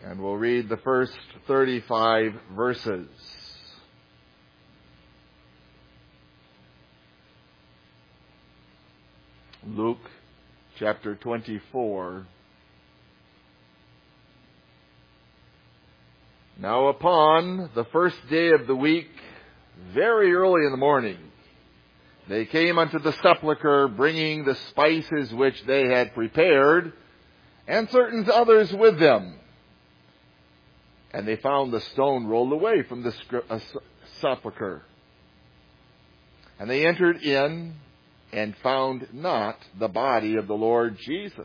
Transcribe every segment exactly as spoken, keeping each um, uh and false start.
And we'll read the first thirty-five verses. Luke chapter twenty-four. Now upon the first day of the week, very early in the morning, they came unto the sepulchre, bringing the spices which they had prepared, and certain others with them. And they found the stone rolled away from the sepulchre. And they entered in and found not the body of the Lord Jesus.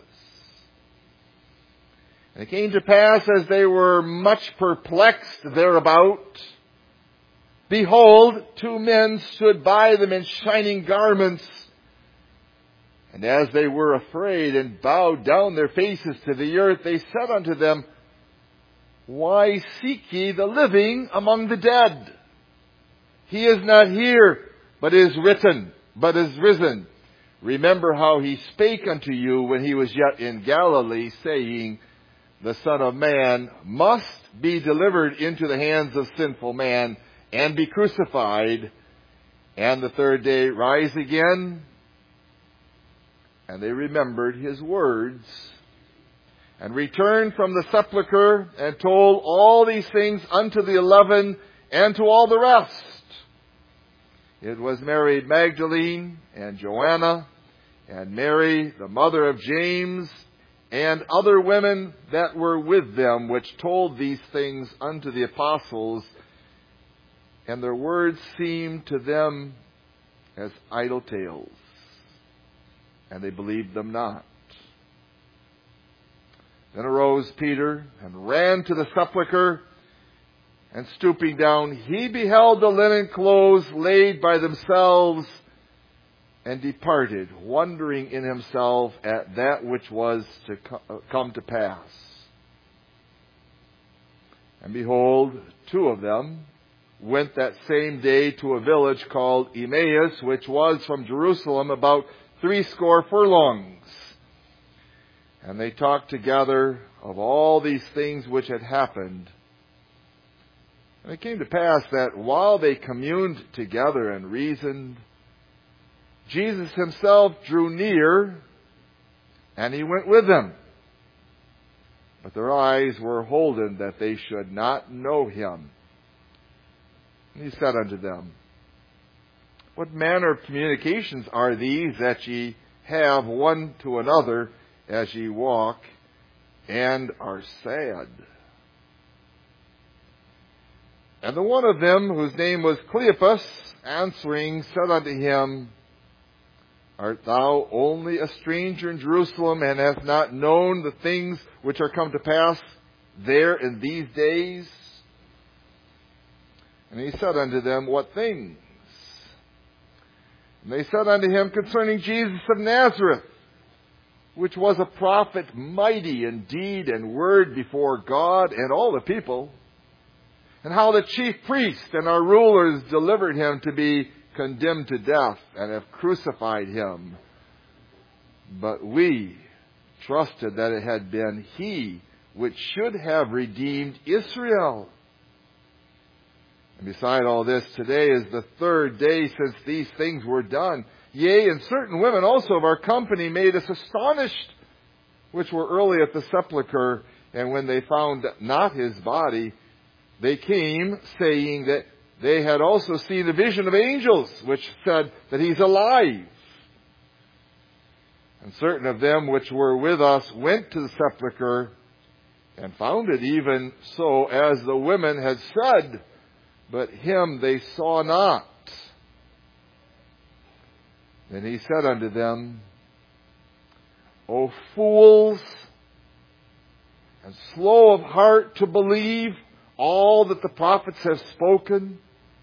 And it came to pass, as they were much perplexed thereabout, behold, two men stood by them in shining garments. And as they were afraid and bowed down their faces to the earth, they said unto them, Why seek ye the living among the dead? He is not here, but is written, but is risen. Remember how he spake unto you when he was yet in Galilee, saying, The Son of Man must be delivered into the hands of sinful man, and be crucified, and the third day rise again. And they remembered his words, and returned from the sepulchre, and told all these things unto the eleven, and to all the rest. It was Mary Magdalene, and Joanna, and Mary, the mother of James, and other women that were with them, which told these things unto the apostles. And their words seemed to them as idle tales, and they believed them not. Then arose Peter, and ran to the sepulchre, and stooping down, he beheld the linen clothes laid by themselves, and departed, wondering in himself at that which was to come to pass. And behold, two of them went that same day to a village called Emmaus, which was from Jerusalem about threescore furlongs. And they talked together of all these things which had happened. And it came to pass that while they communed together and reasoned, Jesus himself drew near, and he went with them. But their eyes were holden that they should not know him. And he said unto them, What manner of communications are these that ye have one to another as ye walk, and are sad? And the one of them, whose name was Cleopas, answering, said unto him, Art thou only a stranger in Jerusalem, and hast not known the things which are come to pass there in these days? And he said unto them, What things? And they said unto him, Concerning Jesus of Nazareth, which was a prophet, mighty in deed and word before God and all the people, and how the chief priests and our rulers delivered him to be condemned to death, and have crucified him. But we trusted that it had been he which should have redeemed Israel. And beside all this, today is the third day since these things were done. Yea, and certain women also of our company made us astonished, which were early at the sepulchre, and when they found not his body, they came, saying that they had also seen a vision of angels, which said that he's alive. And certain of them which were with us went to the sepulchre, and found it even so as the women had said, but him they saw not. Then he said unto them, O fools, and slow of heart to believe all that the prophets have spoken.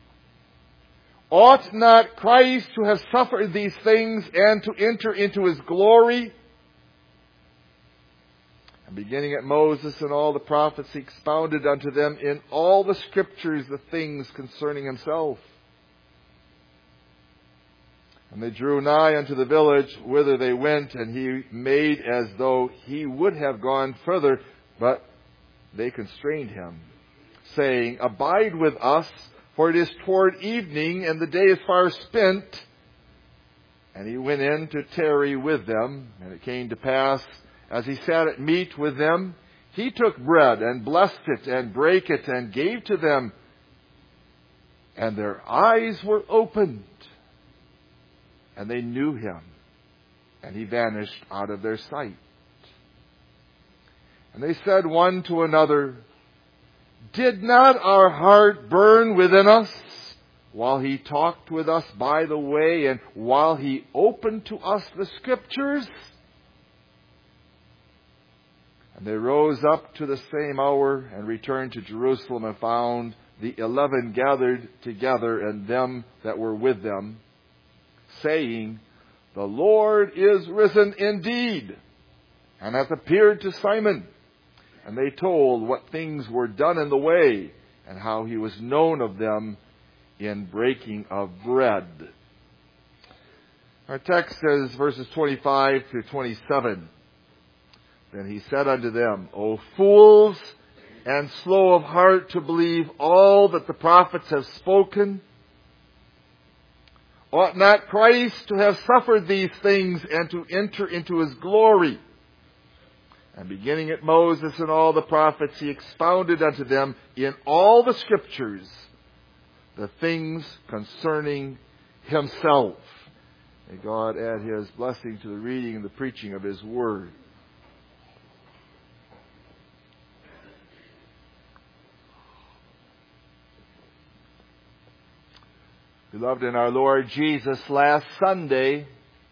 Ought not Christ to have suffered these things and to enter into his glory? And beginning at Moses and all the prophets, he expounded unto them in all the scriptures the things concerning himself. And they drew nigh unto the village whither they went, and he made as though he would have gone further, but they constrained him, saying, "Abide with us, for it is toward evening, and the day is far spent." And he went in to tarry with them. And it came to pass, as he sat at meat with them, he took bread and blessed it and brake it and gave to them. And their eyes were opened, and they knew him, and he vanished out of their sight. And they said one to another, "Did not our heart burn within us while he talked with us by the way, and while he opened to us the Scriptures?" And they rose up to the same hour and returned to Jerusalem, and found the eleven gathered together, and them that were with them, saying, "The Lord is risen indeed, and hath appeared to Simon." And they told what things were done in the way, and how he was known of them in breaking of bread. Our text says verses twenty-five through twenty-seven. Then he said unto them, "O fools, and slow of heart to believe all that the prophets have spoken. Ought not Christ to have suffered these things, and to enter into his glory?" And beginning at Moses and all the prophets, he expounded unto them in all the Scriptures the things concerning himself. May God add his blessing to the reading and the preaching of his word. Beloved in our Lord Jesus, last Sunday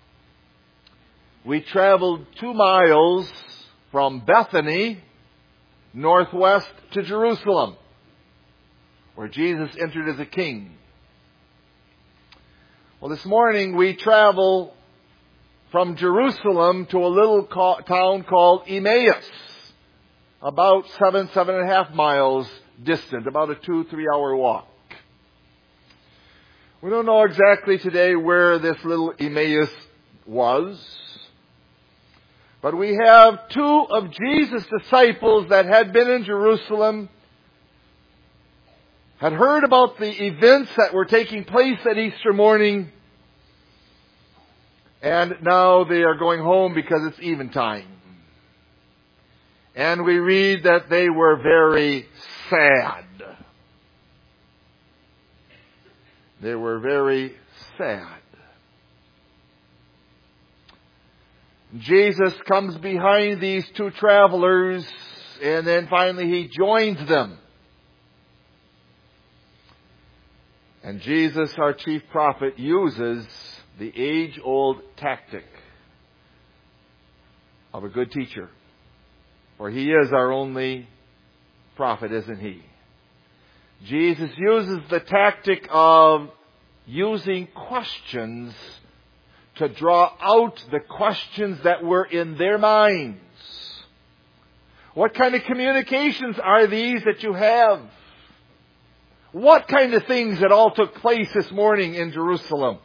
we traveled two miles from Bethany northwest to Jerusalem, where Jesus entered as a king. Well, this morning we travel from Jerusalem to a little co- town called Emmaus, about seven, seven and a half miles distant, about a two, three hour walk. We don't know exactly today where this little Emmaus was, but we have two of Jesus' disciples that had been in Jerusalem, had heard about the events that were taking place at Easter morning, and now they are going home because it's eventide. And we read that they were very sad. They were very sad. Jesus comes behind these two travelers, and then finally he joins them. And Jesus, our chief prophet, uses the age-old tactic of a good teacher. For he is our only prophet, isn't he? Jesus uses the tactic of using questions to draw out the questions that were in their minds. What kind of communications are these that you have? What kind of things that all took place this morning in Jerusalem?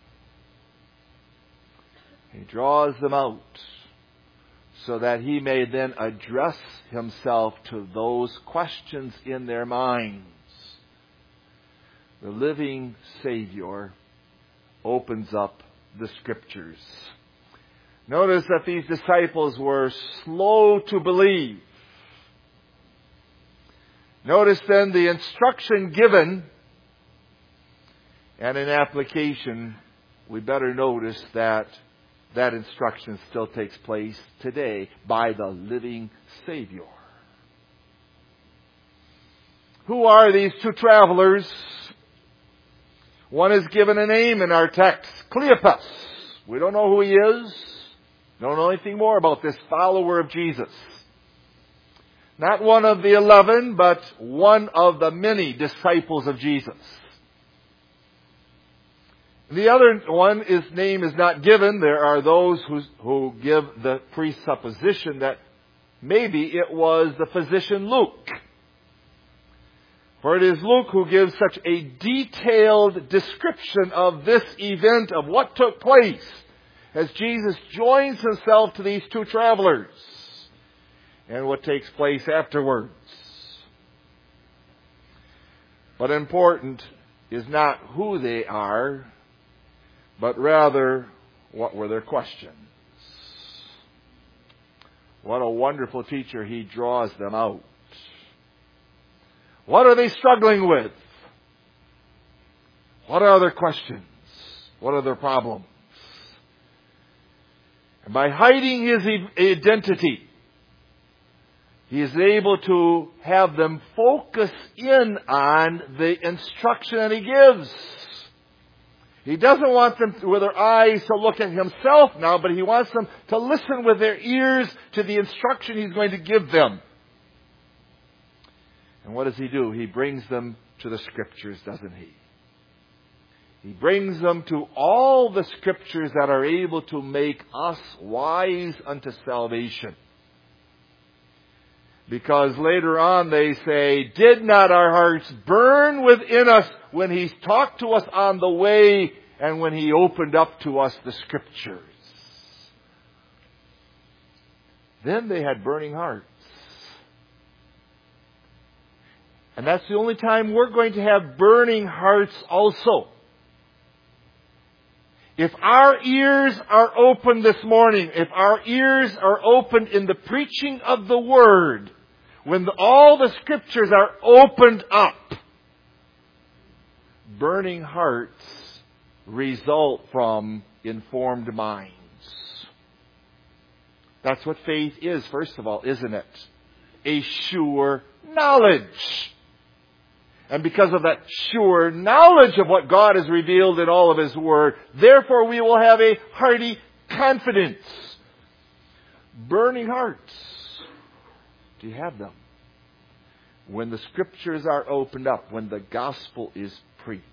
He draws them out so that he may then address himself to those questions in their minds. The living Savior opens up the Scriptures. Notice that these disciples were slow to believe. Notice then the instruction given, and in application, we better notice that that instruction still takes place today by the living Savior. Who are these two travelers? One is given a name in our text, Cleopas. We don't know who he is. Don't know anything more about this follower of Jesus. Not one of the eleven, but one of the many disciples of Jesus. The other one, his name is not given. There are those who, who give the presupposition that maybe it was the physician Luke. For it is Luke who gives such a detailed description of this event, of what took place, as Jesus joins himself to these two travelers. and what takes place afterwards. But important is not who they are, but rather what were their questions. What a wonderful teacher. He draws them out. What are they struggling with? What are their questions? What are their problems? And by hiding his identity, he is able to have them focus in on the instruction that he gives. He doesn't want them with their eyes to look at himself now, but he wants them to listen with their ears to the instruction he's going to give them. And what does he do? He brings them to the Scriptures, doesn't he? He brings them to all the Scriptures that are able to make us wise unto salvation. Because later on they say, did not our hearts burn within us when he talked to us on the way and when he opened up to us the Scriptures? Then they had burning hearts. And that's the only time we're going to have burning hearts also. If our ears are open this morning, if our ears are opened in the preaching of the Word, when the, all the Scriptures are opened up, burning hearts result from informed minds. That's what faith is, first of all, isn't it? A sure knowledge. And because of that sure knowledge of what God has revealed in all of His Word, therefore we will have a hearty confidence. Burning hearts. Do you have them? When the Scriptures are opened up, when the gospel is preached.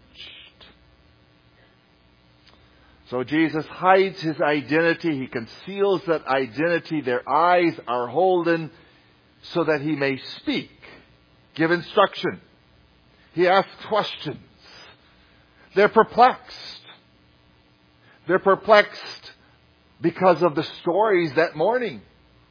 So Jesus hides His identity. He conceals that identity. Their eyes are holden so that He may speak, give instruction. He asks questions. They're perplexed. They're perplexed because of the stories that morning.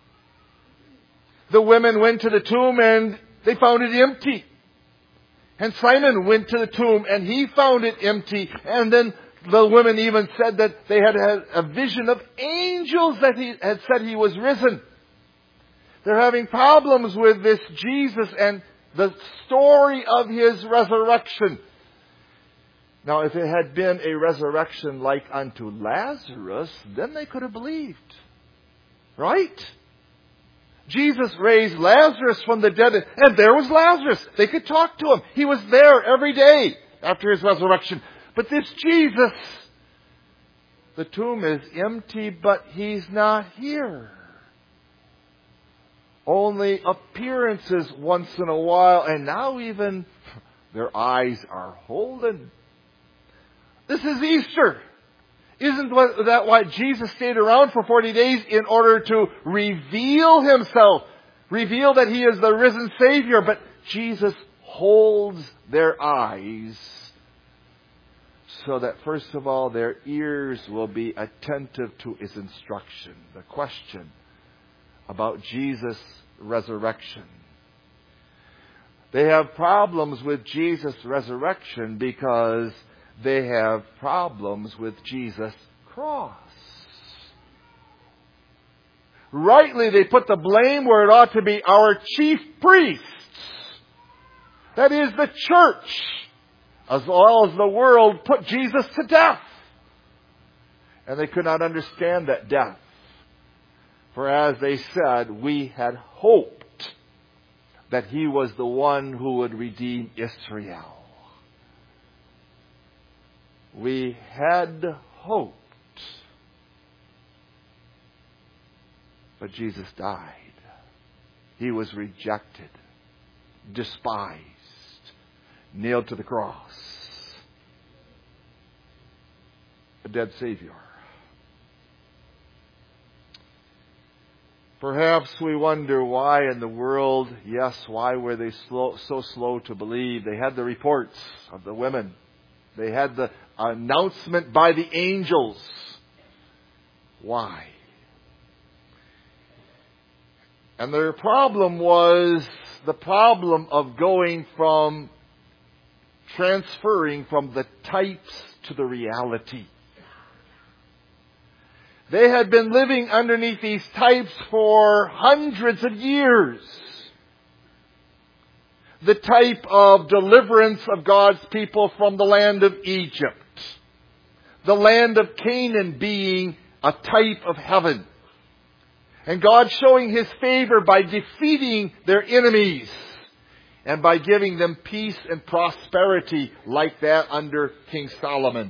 The women went to the tomb and they found it empty. And Simon went to the tomb and he found it empty. And then the women even said that they had had a vision of angels that he had said he was risen. They're having problems with this Jesus and the story of His resurrection. Now, if it had been a resurrection like unto Lazarus, then they could have believed. Right? Jesus raised Lazarus from the dead, and there was Lazarus. They could talk to him. He was there every day after His resurrection. But this Jesus, the tomb is empty, but He's not here. Only appearances once in a while, and now even their eyes are holden. This is Easter. Isn't that why Jesus stayed around for forty days? In order to reveal Himself. Reveal that He is the risen Savior. But Jesus holds their eyes so that first of all their ears will be attentive to His instruction. The question about Jesus' resurrection. They have problems with Jesus' resurrection because they have problems with Jesus' cross. Rightly, they put the blame where it ought to be our chief priests. That is the church, as well as the world, put Jesus to death. And they could not understand that death. For as they said, we had hoped that He was the one who would redeem Israel. We had hoped. But Jesus died. He was rejected, despised, nailed to the cross. A dead Savior. Perhaps we wonder why in the world, yes, why were they slow, so slow to believe? They had the reports of the women. They had the announcement by the angels. Why? And their problem was the problem of going from transferring from the types to the reality. They had been living underneath these types for hundreds of years. The type of deliverance of God's people from the land of Egypt. The land of Canaan being a type of heaven. And God showing His favor by defeating their enemies and by giving them peace and prosperity like that under King Solomon.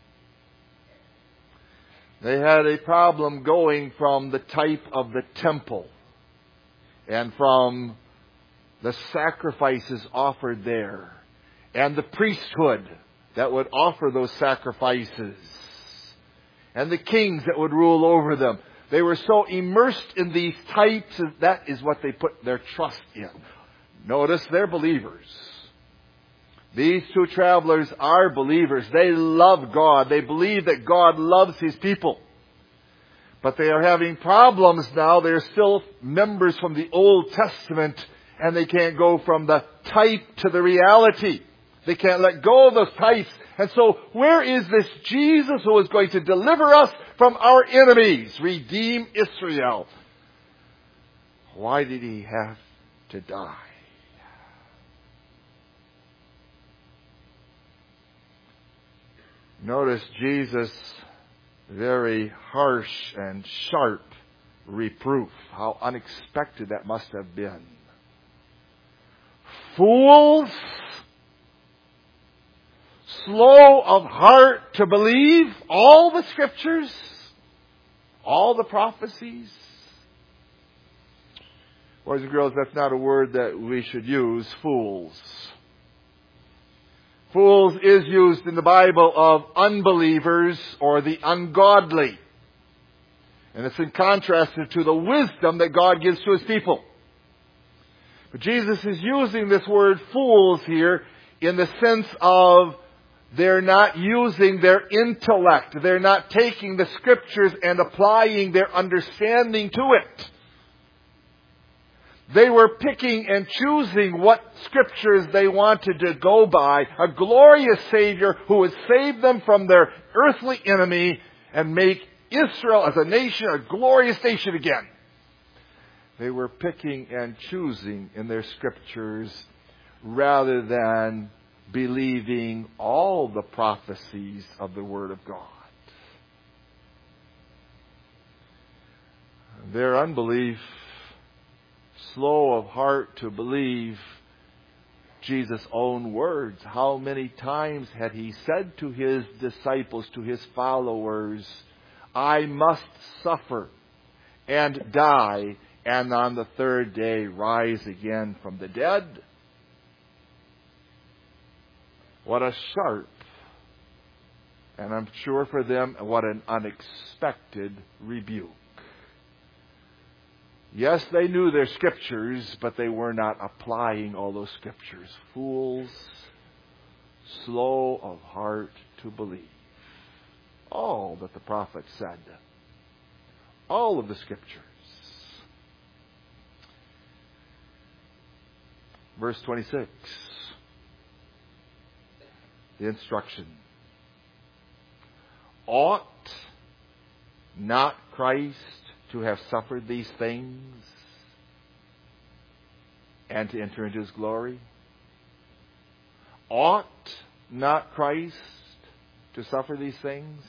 They had a problem going from the type of the temple and from the sacrifices offered there and the priesthood that would offer those sacrifices and the kings that would rule over them. They were so immersed in these types, that is what they put their trust in. Notice they're believers. These two travelers are believers. They love God. They believe that God loves His people. But they are having problems now. They're still members from the Old Testament, and they can't go from the type to the reality. They can't let go of those types. And so, where is this Jesus who is going to deliver us from our enemies, redeem Israel? Why did He have to die? Notice Jesus' very harsh and sharp reproof. How unexpected that must have been. Fools! Slow of heart to believe all the Scriptures, all the prophecies. Boys and girls, that's not a word that we should use, fools. Fools is used in the Bible of unbelievers or the ungodly. And it's in contrast to the wisdom that God gives to His people. But Jesus is using this word fools here in the sense of they're not using their intellect. They're not taking the Scriptures and applying their understanding to it. They were picking and choosing what Scriptures they wanted to go by. A glorious Savior who would save them from their earthly enemy and make Israel as a nation a glorious nation again. They were picking and choosing in their Scriptures rather than believing all the prophecies of the Word of God. Their unbelief, slow of heart to believe Jesus' own words. How many times had He said to His disciples, to His followers, I must suffer and die and on the third day rise again from the dead? What a sharp, and I'm sure for them, what an unexpected rebuke. Yes, they knew their Scriptures, but they were not applying all those Scriptures. Fools, slow of heart to believe. All that the prophet said. All of the Scriptures. Verse twenty-six. The instruction. Ought not Christ to have suffered these things and to enter into His glory? Ought not Christ to suffer these things?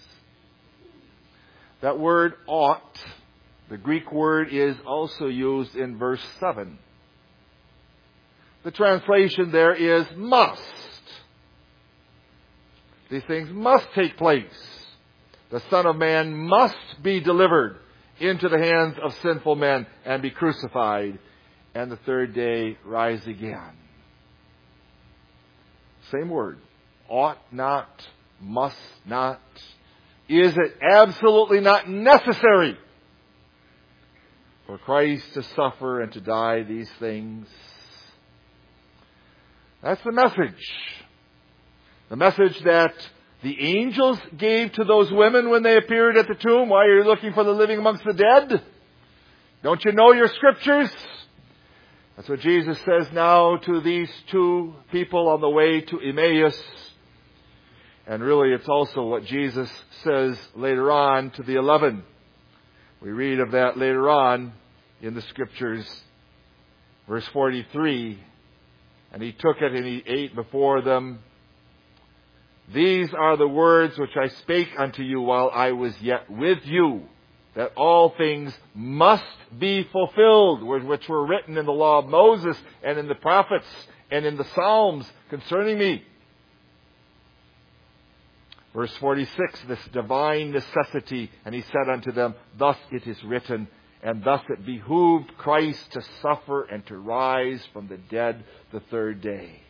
That word ought, the Greek word, is also used in verse seven. The translation there is must. These things must take place. The Son of Man must be delivered into the hands of sinful men and be crucified, and the third day rise again. Same word. Ought not, must not. Is it absolutely not necessary for Christ to suffer and to die these things? That's the message. The message that the angels gave to those women when they appeared at the tomb. Why are you looking for the living amongst the dead? Don't you know your Scriptures? That's what Jesus says now to these two people on the way to Emmaus. And really it's also what Jesus says later on to the eleven. We read of that later on in the Scriptures. Verse forty-three, and he took it and he ate before them. These are the words which I spake unto you while I was yet with you, that all things must be fulfilled, which were written in the law of Moses and in the prophets and in the Psalms concerning me. Verse forty-six, this divine necessity, and he said unto them, thus it is written, and thus it behooved Christ to suffer and to rise from the dead the third day.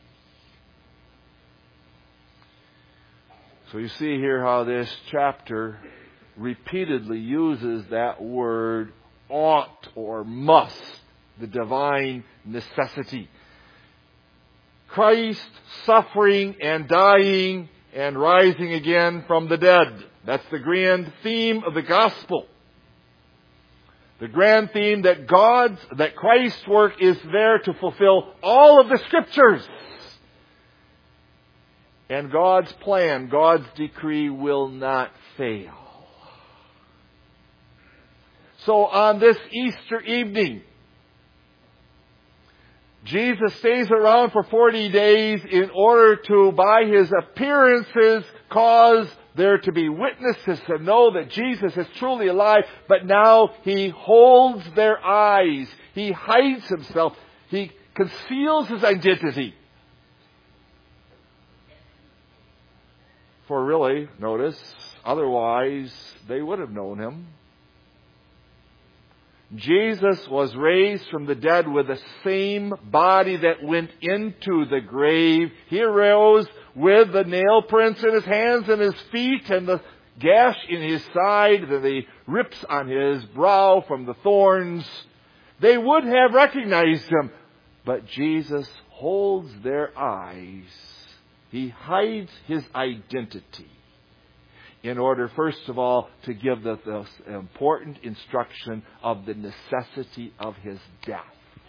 So you see here how this chapter repeatedly uses that word ought or must, the divine necessity. Christ suffering and dying and rising again from the dead. That's the grand theme of the gospel. The grand theme that God's, that Christ's work is there to fulfill all of the Scriptures. And God's plan, God's decree will not fail. So on this Easter evening, Jesus stays around for forty days in order to, by His appearances, cause there to be witnesses to know that Jesus is truly alive. But now He holds their eyes. He hides Himself. He conceals His identity. For really, notice, otherwise they would have known Him. Jesus was raised from the dead with the same body that went into the grave. He arose with the nail prints in His hands and His feet and the gash in His side and the rips on His brow from the thorns. They would have recognized Him, but Jesus holds their eyes. He hides His identity in order, first of all, to give the, the important instruction of the necessity of His death.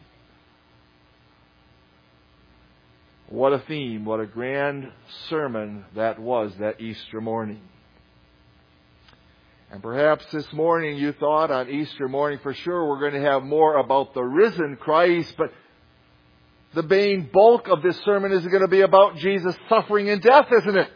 What a theme, what a grand sermon that was that Easter morning. And perhaps this morning you thought on Easter morning, for sure we're going to have more about the risen Christ, but the main bulk of this sermon is going to be about Jesus' suffering and death, isn't it?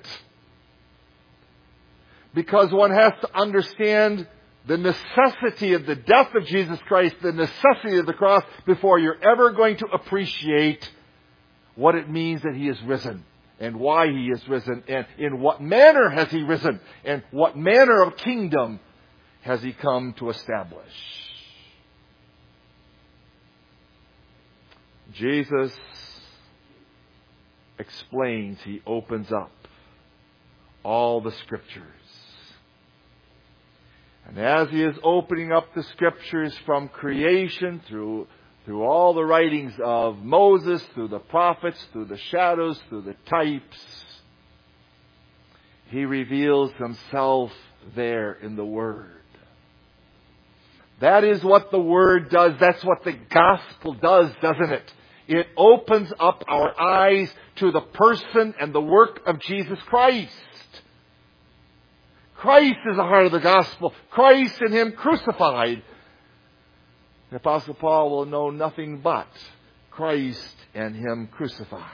Because one has to understand the necessity of the death of Jesus Christ, the necessity of the cross, before you're ever going to appreciate what it means that He is risen, and why He is risen, and in what manner has He risen, and what manner of kingdom has He come to establish. Jesus explains, He opens up all the Scriptures. And as He is opening up the Scriptures from creation through, through all the writings of Moses, through the prophets, through the shadows, through the types, He reveals Himself there in the Word. That is what the Word does. That's what the gospel does, doesn't it? It opens up our eyes to the person and the work of Jesus Christ. Christ is the heart of the gospel. Christ and Him crucified. The Apostle Paul will know nothing but Christ and Him crucified.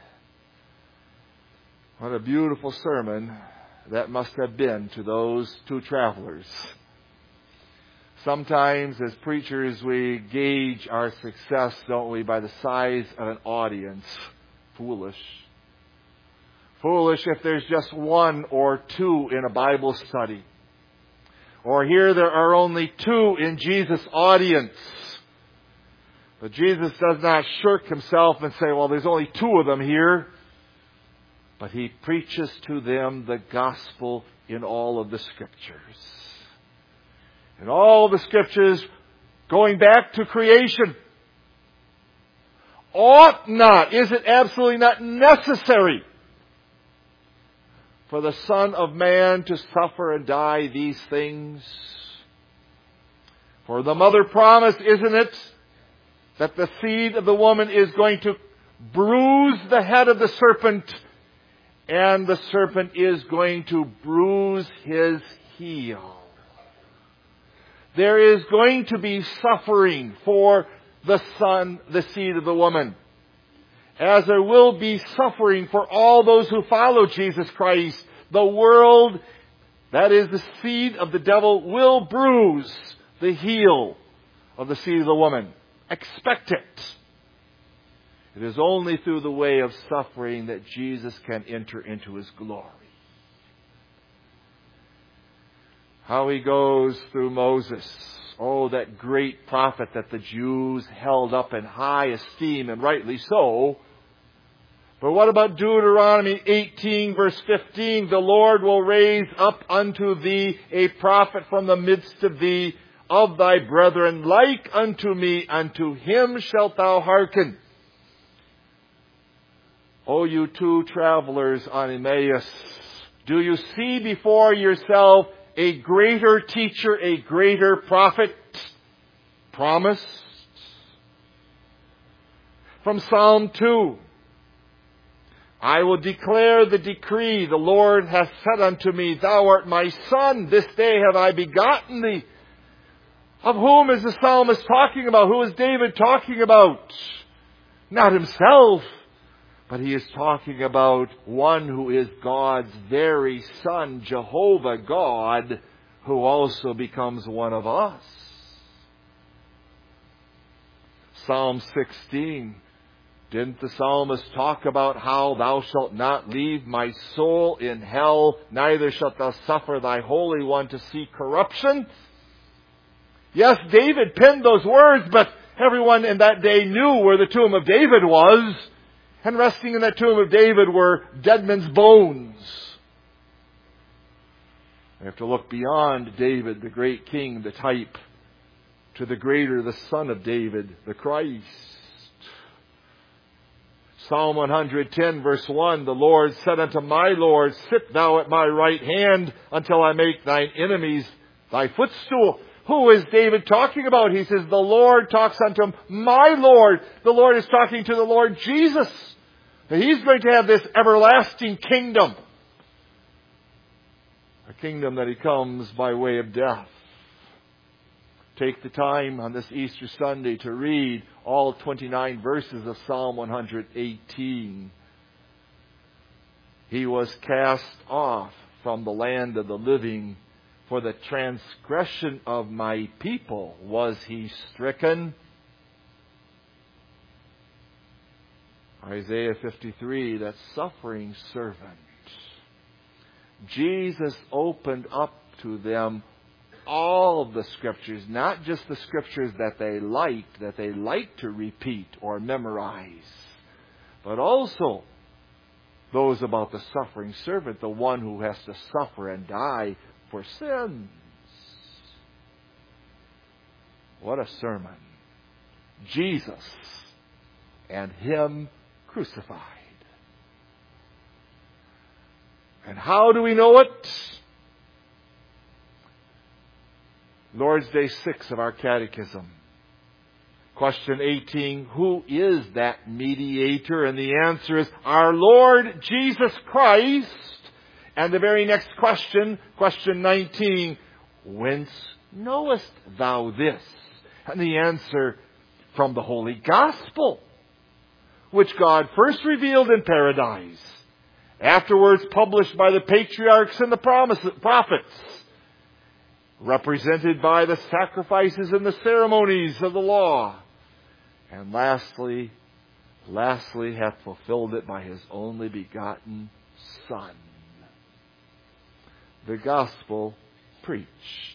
What a beautiful sermon that must have been to those two travelers. Sometimes as preachers we gauge our success, don't we, by the size of an audience. Foolish. Foolish if there's just one or two in a Bible study. Or here there are only two in Jesus' audience. But Jesus does not shirk Himself and say, well, there's only two of them here. But He preaches to them the gospel in all of the Scriptures. In all the Scriptures going back to creation. Ought not, is it absolutely not necessary for the Son of Man to suffer and die these things? For the mother promise, isn't it, that the seed of the woman is going to bruise the head of the serpent, and the serpent is going to bruise his heel. There is going to be suffering for the son, the seed of the woman, as there will be suffering for all those who follow Jesus Christ. The world, that is the seed of the devil, will bruise the heel of the seed of the woman. Expect it. It is only through the way of suffering that Jesus can enter into His glory. How He goes through Moses. Oh, that great prophet that the Jews held up in high esteem, and rightly so. But what about Deuteronomy eighteen, verse fifteen? The Lord will raise up unto thee a prophet from the midst of thee, of thy brethren, like unto me. Unto him shalt thou hearken. O you two travelers on Emmaus, do you see before yourself a greater teacher, a greater prophet promised? From Psalm two. I will declare the decree. The Lord hath said unto me, Thou art my son. This day have I begotten thee. Of whom is the psalmist talking about? Who is David talking about? Not himself, but he is talking about one who is God's very Son, Jehovah God, who also becomes one of us. Psalm sixteen. Didn't the psalmist talk about how thou shalt not leave my soul in hell, neither shalt thou suffer thy Holy One to see corruption? Yes, David penned those words, but everyone in that day knew where the tomb of David was. And resting in that tomb of David were dead men's bones. We have to look beyond David, the great king, the type, to the greater, the Son of David, the Christ. Psalm one hundred ten, verse one, the Lord said unto my Lord, Sit thou at my right hand until I make thine enemies thy footstool. Who is David talking about? He says, the Lord talks unto him, my Lord. The Lord is talking to the Lord Jesus. He's going to have this everlasting kingdom. A kingdom that He comes by way of death. Take the time on this Easter Sunday to read all twenty-nine verses of Psalm one hundred eighteen. He was cast off from the land of the living. For the transgression of my people was He stricken. Isaiah fifty-three, that suffering servant. Jesus opened up to them all of the Scriptures, not just the Scriptures that they liked, that they liked to repeat or memorize, but also those about the suffering servant, the one who has to suffer and die for sins. What a sermon. Jesus and Him crucified. And how do we know it? Lord's Day six of our Catechism. Question eighteen, who is that mediator? And the answer is our Lord Jesus Christ. And the very next question, question nineteen, whence knowest thou this? And the answer, from the Holy Gospel, which God first revealed in paradise, afterwards published by the patriarchs and the prophets, represented by the sacrifices and the ceremonies of the law, and lastly, lastly hath fulfilled it by His only begotten Son. The gospel preached.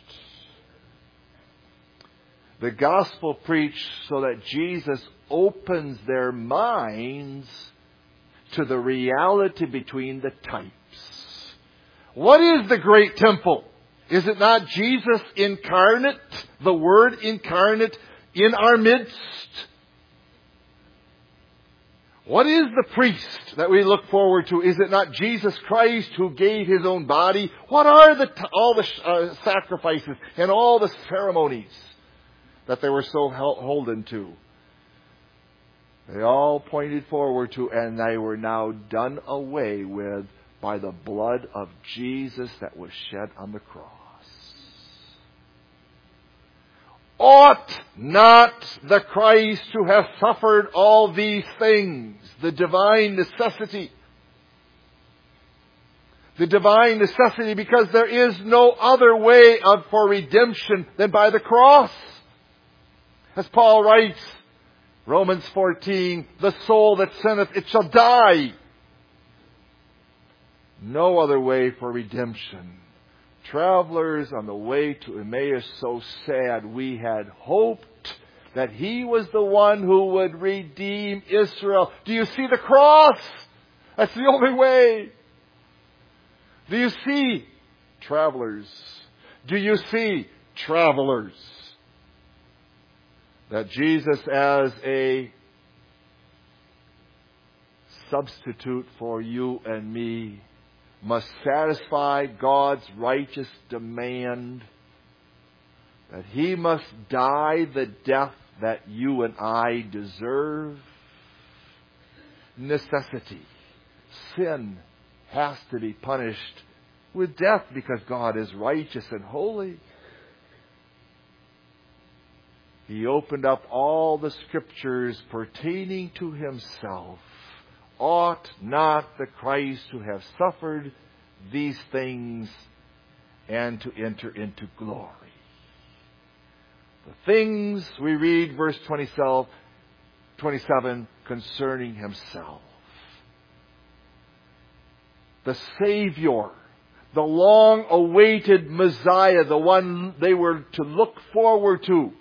The gospel preached so that Jesus opens their minds to the reality between the types. What is the great temple? Is it not Jesus incarnate, the Word incarnate in our midst? What is the priest that we look forward to? Is it not Jesus Christ who gave His own body? What are the all the uh, sacrifices and all the ceremonies? that they were so holden to. They all pointed forward to, and they were now done away with by the blood of Jesus that was shed on the cross. Ought not the Christ to have suffered all these things? The divine necessity. The divine necessity, because there is no other way of, for redemption than by the cross. As Paul writes, Romans fourteen, the soul that sinneth, it shall die. No other way for redemption. Travelers on the way to Emmaus, so sad. We had hoped that He was the one who would redeem Israel. Do you see the cross? That's the only way. Do you see, travelers? Do you see, travelers? That Jesus, as a substitute for you and me, must satisfy God's righteous demand that He must die the death that you and I deserve. Necessity. Sin has to be punished with death because God is righteous and holy. He opened up all the Scriptures pertaining to Himself. Ought not the Christ to have suffered these things and to enter into glory? The things we read, verse twenty-seven, concerning Himself. The Savior, the long-awaited Messiah, the one they were to look forward to,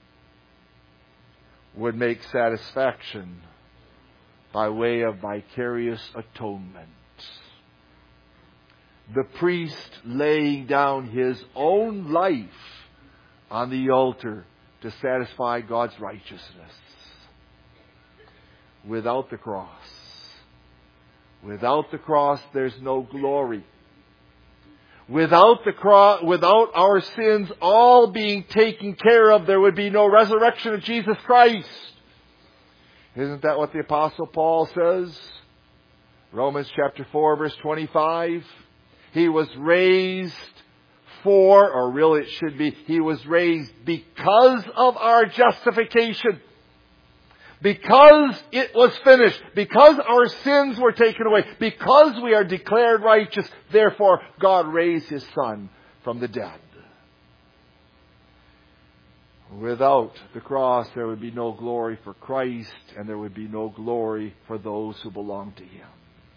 would make satisfaction by way of vicarious atonement. The priest laying down his own life on the altar to satisfy God's righteousness. Without the cross. Without the cross, there's no glory. Without the cross, without our sins all being taken care of, there would be no resurrection of Jesus Christ. Isn't that what the Apostle Paul says? Romans chapter four, verse twenty-five. He was raised for, or really it should be, He was raised because of our justification. Because it was finished. Because our sins were taken away. Because we are declared righteous. Therefore, God raised His Son from the dead. Without the cross, there would be no glory for Christ, and there would be no glory for those who belong to Him.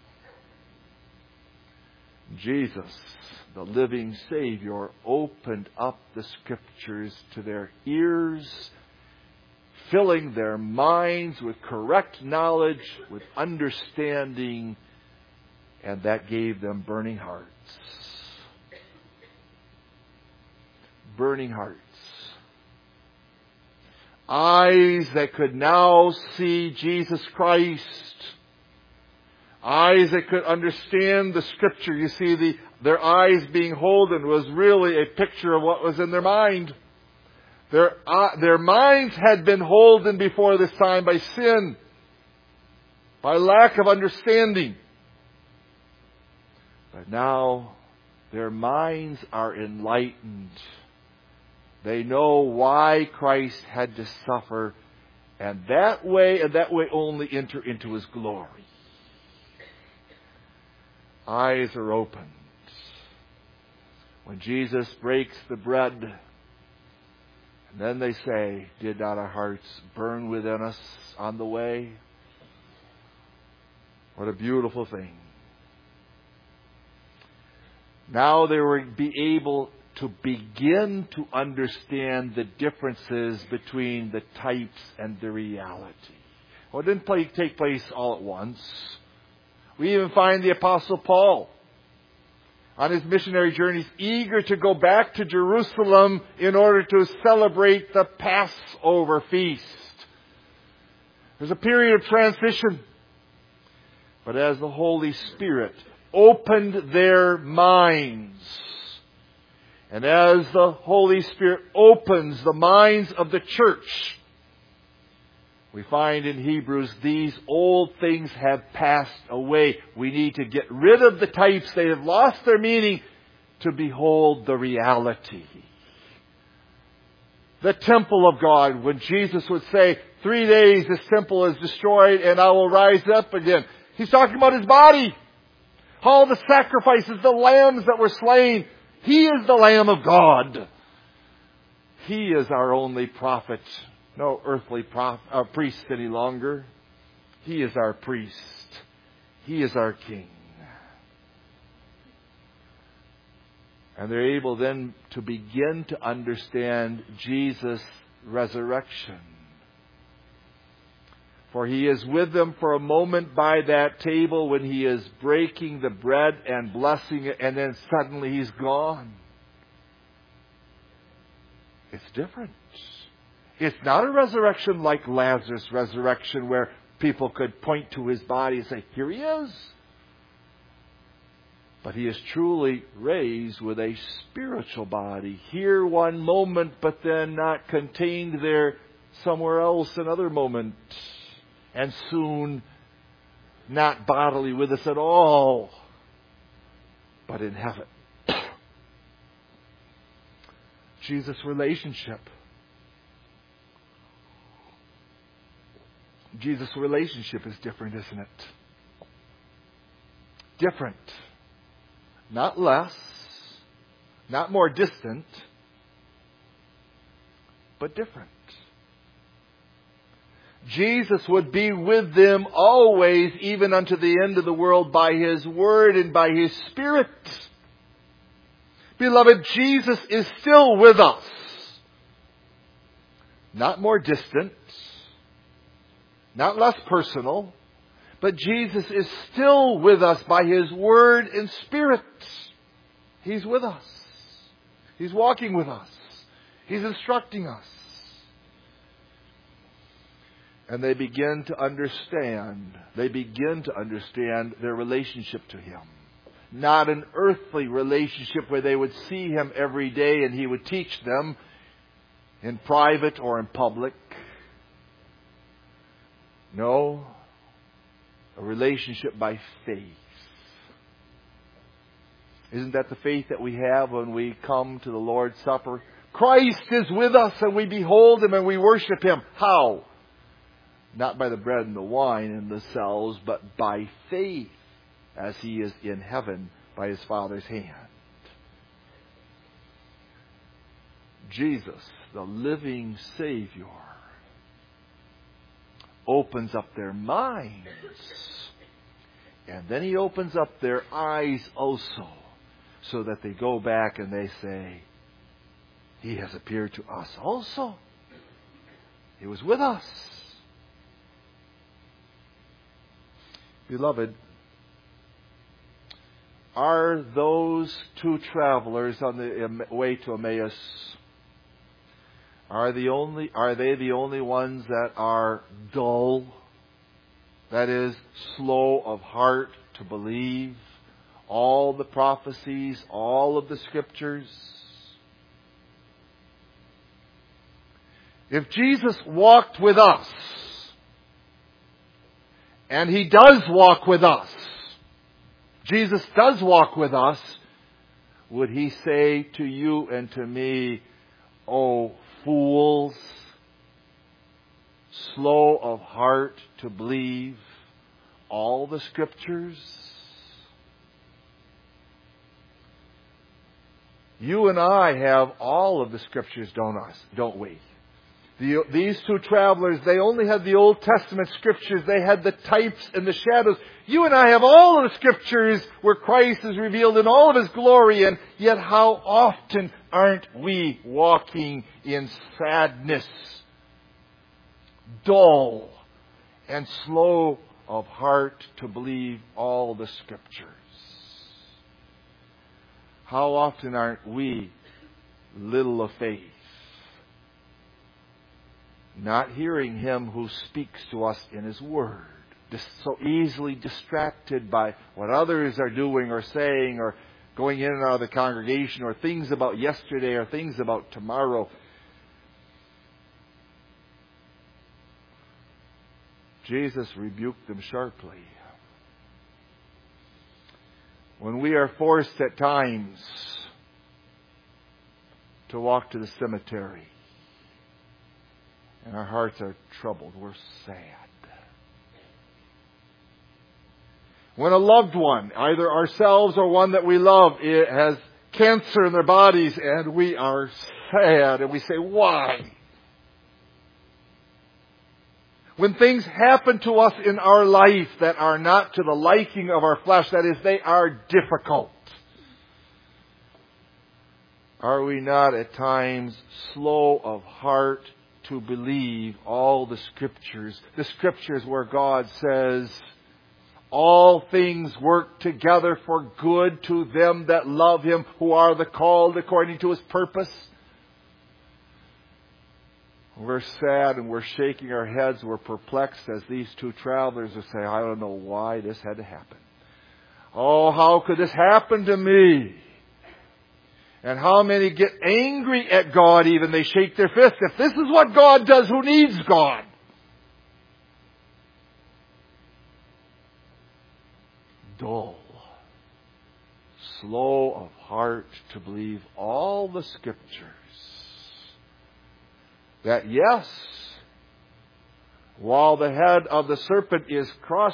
Jesus, the living Savior, opened up the Scriptures to their ears, filling their minds with correct knowledge, with understanding, and that gave them burning hearts. Burning hearts. Eyes that could now see Jesus Christ. Eyes that could understand the Scripture. You see, the, their eyes being holden was really a picture of what was in their mind. Their, uh, their minds had been holden before this time by sin, by lack of understanding. But now their minds are enlightened. They know why Christ had to suffer, and that way, and that way only, enter into His glory. Eyes are opened. When Jesus breaks the bread, and then they say, did not our hearts burn within us on the way? What a beautiful thing. Now they will be able to begin to understand the differences between the types and the reality. Well, it didn't play, take place all at once. We even find the Apostle Paul on his missionary journeys eager to go back to Jerusalem in order to celebrate the Passover feast. There's a period of transition. But as the Holy Spirit opened their minds And as the Holy Spirit opens the minds of the church, we find in Hebrews, these old things have passed away. We need to get rid of the types. They have lost their meaning to behold the reality. The temple of God, when Jesus would say, three days this temple is destroyed and I will rise up again. He's talking about His body. All the sacrifices, the lambs that were slain. He is the Lamb of God. He is our only prophet. No earthly prof, uh, priest any longer. He is our priest. He is our King. And they're able then to begin to understand Jesus' resurrection. For He is with them for a moment by that table when He is breaking the bread and blessing it, and then suddenly He's gone. It's different. It's not a resurrection like Lazarus' resurrection where people could point to his body and say, here he is. But he is truly raised with a spiritual body. Here one moment, but then not contained there somewhere else another moment. And soon not bodily with us at all, but in heaven. Jesus' relationship. Jesus' relationship is different, isn't it? Different. Not less. Not more distant. But different. Jesus would be with them always, even unto the end of the world, by His Word and by His Spirit. Beloved, Jesus is still with us. Not more distant. Not less personal. But Jesus is still with us by His Word and Spirit. He's with us. He's walking with us. He's instructing us. And they begin to understand. They begin to understand their relationship to Him. Not an earthly relationship where they would see Him every day and He would teach them in private or in public. No. A relationship by faith. Isn't that the faith that we have when we come to the Lord's Supper? Christ is with us and we behold Him and we worship Him. How? Not by the bread and the wine in the cells, but by faith as He is in heaven by His Father's hand. Jesus, the living Savior, opens up their minds. And then He opens up their eyes also, so that they go back and they say, He has appeared to us also. He was with us. Beloved, are those two travelers on the way to Emmaus, are the only are they the only ones that are dull? That is, slow of heart to believe all the prophecies, all of the Scriptures? If Jesus walked with us, and He does walk with us, Jesus does walk with us, would He say to you and to me, "Oh, fools, slow of heart to believe all the Scriptures"? You and I have all of the Scriptures, don't us, don't we? The, these two travelers, they only had the Old Testament Scriptures. They had the types and the shadows. You and I have all of the Scriptures where Christ is revealed in all of His glory. And yet how often aren't we walking in sadness, dull, and slow of heart to believe all the Scriptures? How often aren't we little of faith? Not hearing Him who speaks to us in His Word. Just so easily distracted by what others are doing or saying, or going in and out of the congregation, or things about yesterday or things about tomorrow. Jesus rebuked them sharply. When we are forced at times to walk to the cemetery and our hearts are troubled, we're sad. When a loved one, either ourselves or one that we love, it has cancer in their bodies and we are sad and we say, why? When things happen to us in our life that are not to the liking of our flesh, that is, they are difficult, are we not at times slow of heart to believe all the Scriptures? The Scriptures where God says, all things work together for good to them that love Him, who are the called according to His purpose. We're sad and we're shaking our heads. We're perplexed as these two travelers will say, I don't know why this had to happen. Oh, how could this happen to me? And how many get angry at God even? They shake their fists. If this is what God does, who needs God? Dull, slow of heart to believe all the Scriptures. That yes, while the head of the serpent is crushed,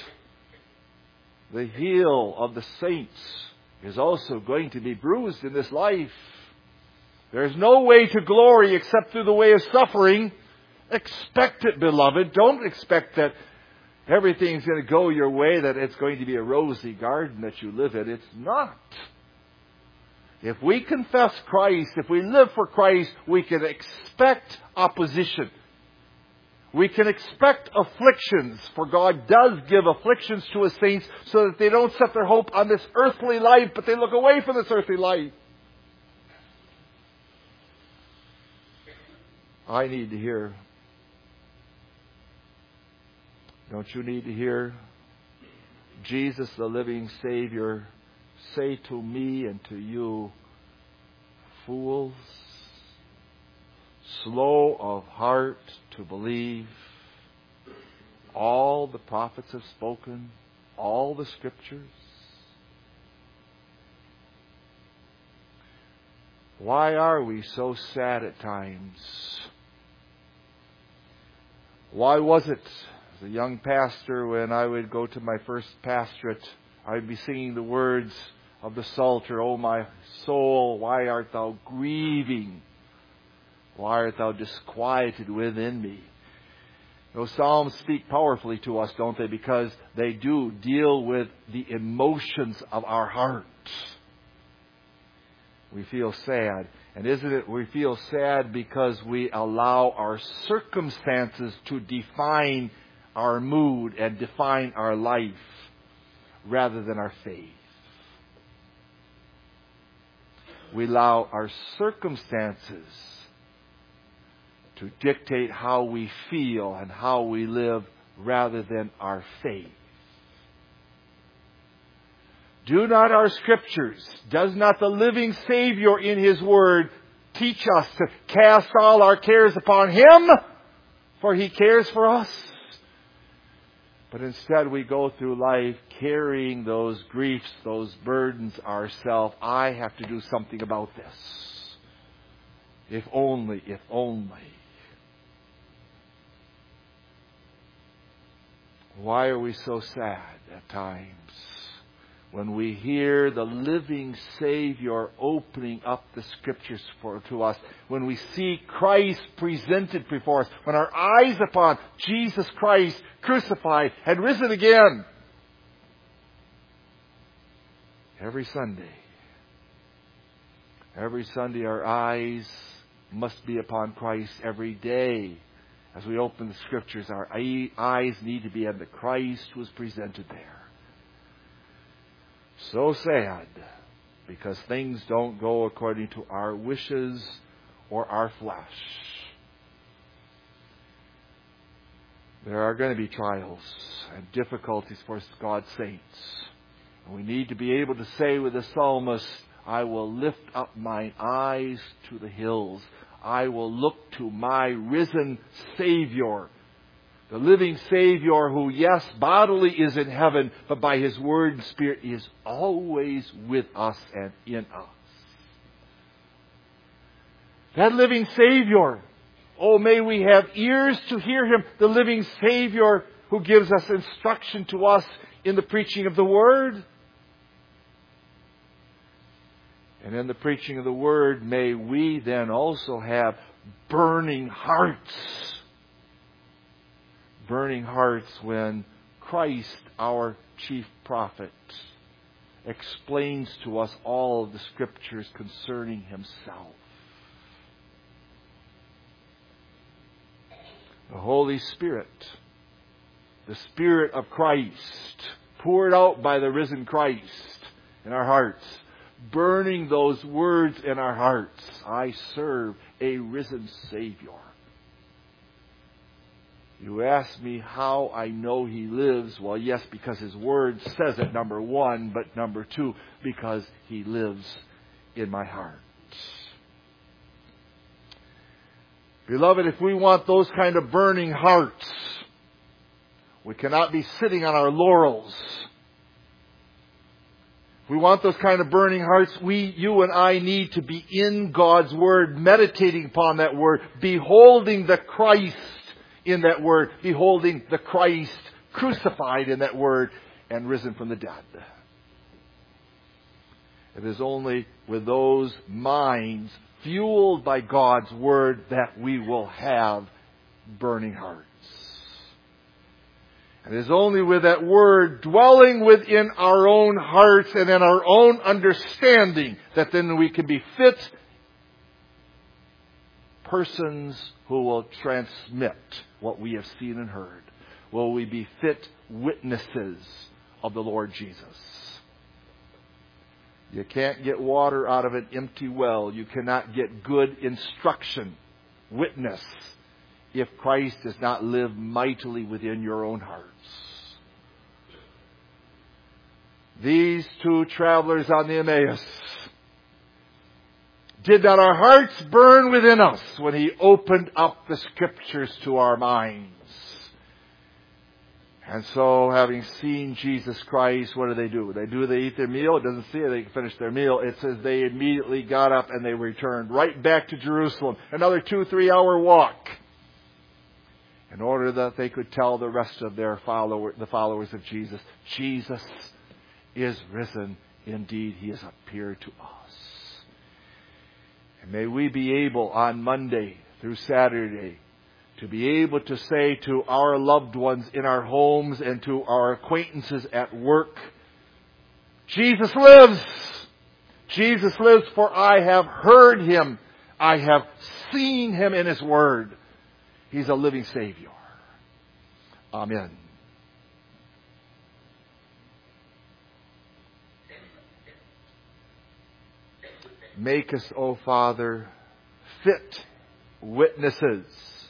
the heel of the saints is also going to be bruised in this life. There's no way to glory except through the way of suffering. Expect it, beloved. Don't expect that everything's going to go your way, that it's going to be a rosy garden that you live in. It's not. If we confess Christ, if we live for Christ, we can expect opposition. We can expect afflictions, for God does give afflictions to His saints so that they don't set their hope on this earthly life, but they look away from this earthly life. I need to hear. Don't you need to hear Jesus, the living Savior, say to me and to you, fools, slow of heart to believe all the prophets have spoken, all the Scriptures? Why are we so sad at times? Why was it, as a young pastor, when I would go to my first pastorate, I would be singing the words of the Psalter, O my soul, why art thou grieving? Why art thou disquieted within me? Those Psalms speak powerfully to us, don't they? Because they do deal with the emotions of our heart. We feel sad. And isn't it, we feel sad because we allow our circumstances to define our mood and define our life rather than our faith. We allow our circumstances to dictate how we feel and how we live rather than our faith. Do not our Scriptures, does not the living Savior in His Word teach us to cast all our cares upon Him, for He cares for us? But instead we go through life carrying those griefs, those burdens ourselves. I have to do something about this. If only, if only. Why are we so sad at times when we hear the living Savior opening up the Scriptures for to us, when we see Christ presented before us, when our eyes upon Jesus Christ crucified and risen again? Every Sunday, every Sunday our eyes must be upon Christ. Every day as we open the Scriptures, our eyes need to be on the Christ who was presented there. So sad because things don't go according to our wishes or our flesh. There are going to be trials and difficulties for God's saints. We need to be able to say with the psalmist, I will lift up mine eyes to the hills. I will look to my risen Savior. The living Savior who, yes, bodily is in heaven, but by His Word and Spirit is always with us and in us. That living Savior, oh, may we have ears to hear Him, the living Savior who gives us instruction to us in the preaching of the Word. And in the preaching of the Word, may we then also have burning hearts. Burning hearts when Christ, our chief prophet, explains to us all of the Scriptures concerning Himself. The Holy Spirit, the Spirit of Christ, poured out by the risen Christ in our hearts, burning those words in our hearts. I serve a risen Savior. You ask me how I know He lives. Well, yes, because His Word says it, number one, but number two, because He lives in my heart. Beloved, if we want those kind of burning hearts, we cannot be sitting on our laurels. If we want those kind of burning hearts, we, you and I need to be in God's Word, meditating upon that Word, beholding the Christ in that Word, beholding the Christ crucified in that Word and risen from the dead. It is only with those minds fueled by God's Word that we will have burning hearts. And it is only with that Word dwelling within our own hearts and in our own understanding that then we can be fit persons who will transmit what we have seen and heard. Will we be fit witnesses of the Lord Jesus? You can't get water out of an empty well. You cannot get good instruction, witness, if Christ does not live mightily within your own hearts. These two travelers on the Emmaus, did not our hearts burn within us when He opened up the Scriptures to our minds? And so, having seen Jesus Christ, what do they do? They do, they eat their meal. It doesn't say they finished their meal. It says they immediately got up and they returned right back to Jerusalem. Another two, three hour walk. In order that they could tell the rest of their follower, the followers of Jesus, Jesus is risen. Indeed, He has appeared to us. And may we be able on Monday through Saturday to be able to say to our loved ones in our homes and to our acquaintances at work, Jesus lives! Jesus lives, for I have heard Him. I have seen Him in His Word. He's a living Savior. Amen. Make us, O Father, fit witnesses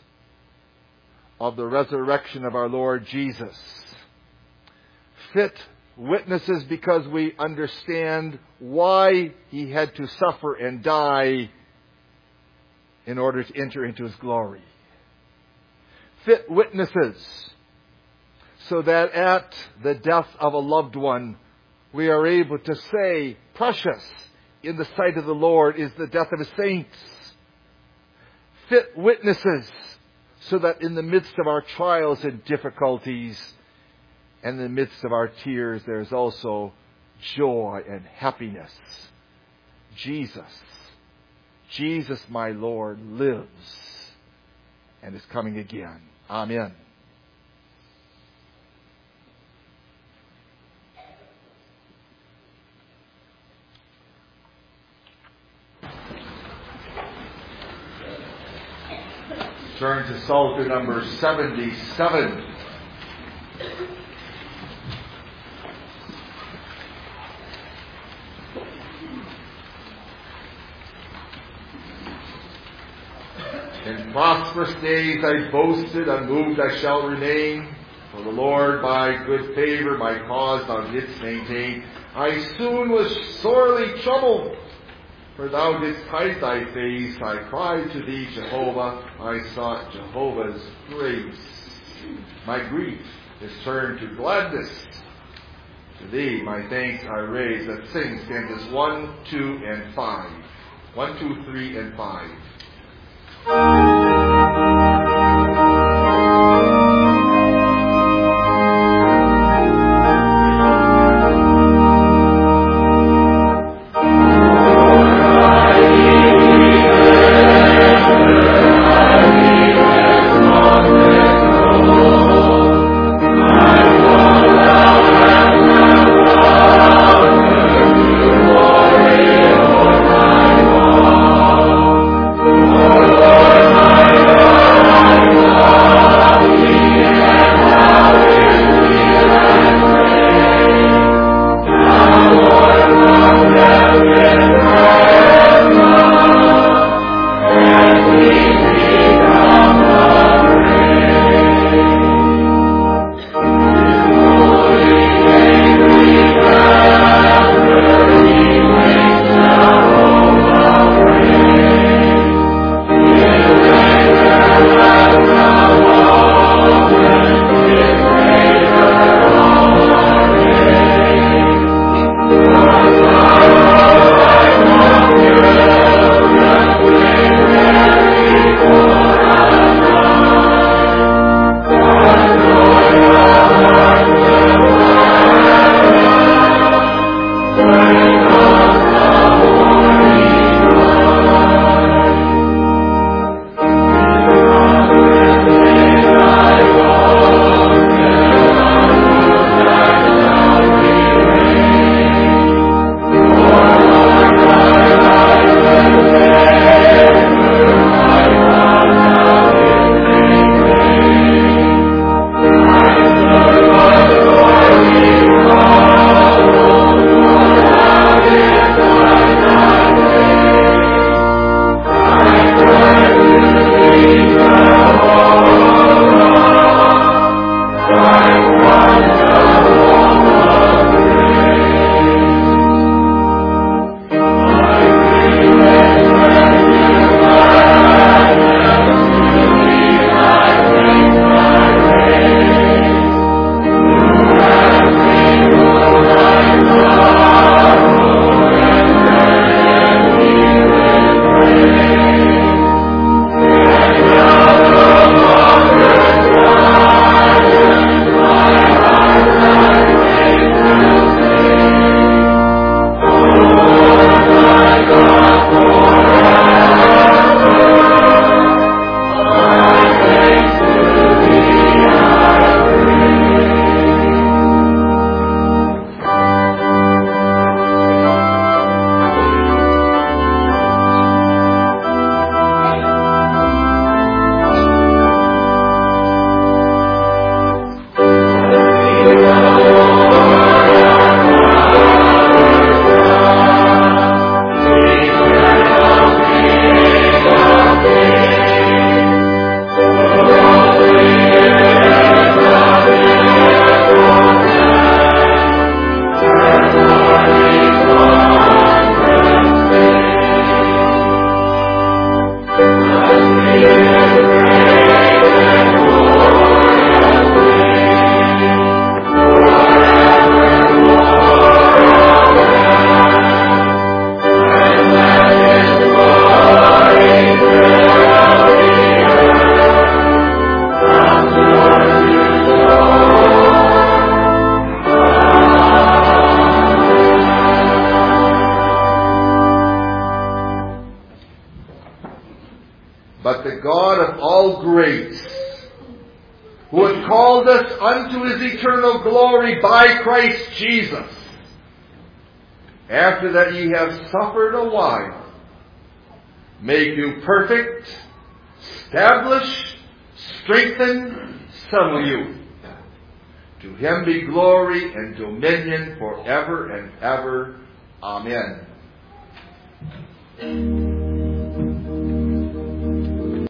of the resurrection of our Lord Jesus. Fit witnesses because we understand why He had to suffer and die in order to enter into His glory. Fit witnesses so that at the death of a loved one we are able to say, precious in the sight of the Lord is the death of His saints. Fit witnesses so that in the midst of our trials and difficulties and in the midst of our tears there is also joy and happiness. Jesus, Jesus my Lord lives and is coming again. Amen. Turn to Psalter number seventy-seven. In prosperous days I boasted, unmoved I shall remain. For the Lord by good favor my cause thou didst maintain. I soon was sorely troubled, for thou didst hide thy face. I cried to thee, Jehovah. I sought Jehovah's grace. My grief is turned to gladness. To thee my thanks I raise. Let's sing stanzas one, two, and five. One, two, three, and five. but the God of all grace, who had called us unto his eternal glory by Christ Jesus, after that ye have suffered a while, make you perfect, establish, strengthen, settle you. To him be glory and dominion forever and ever. Amen.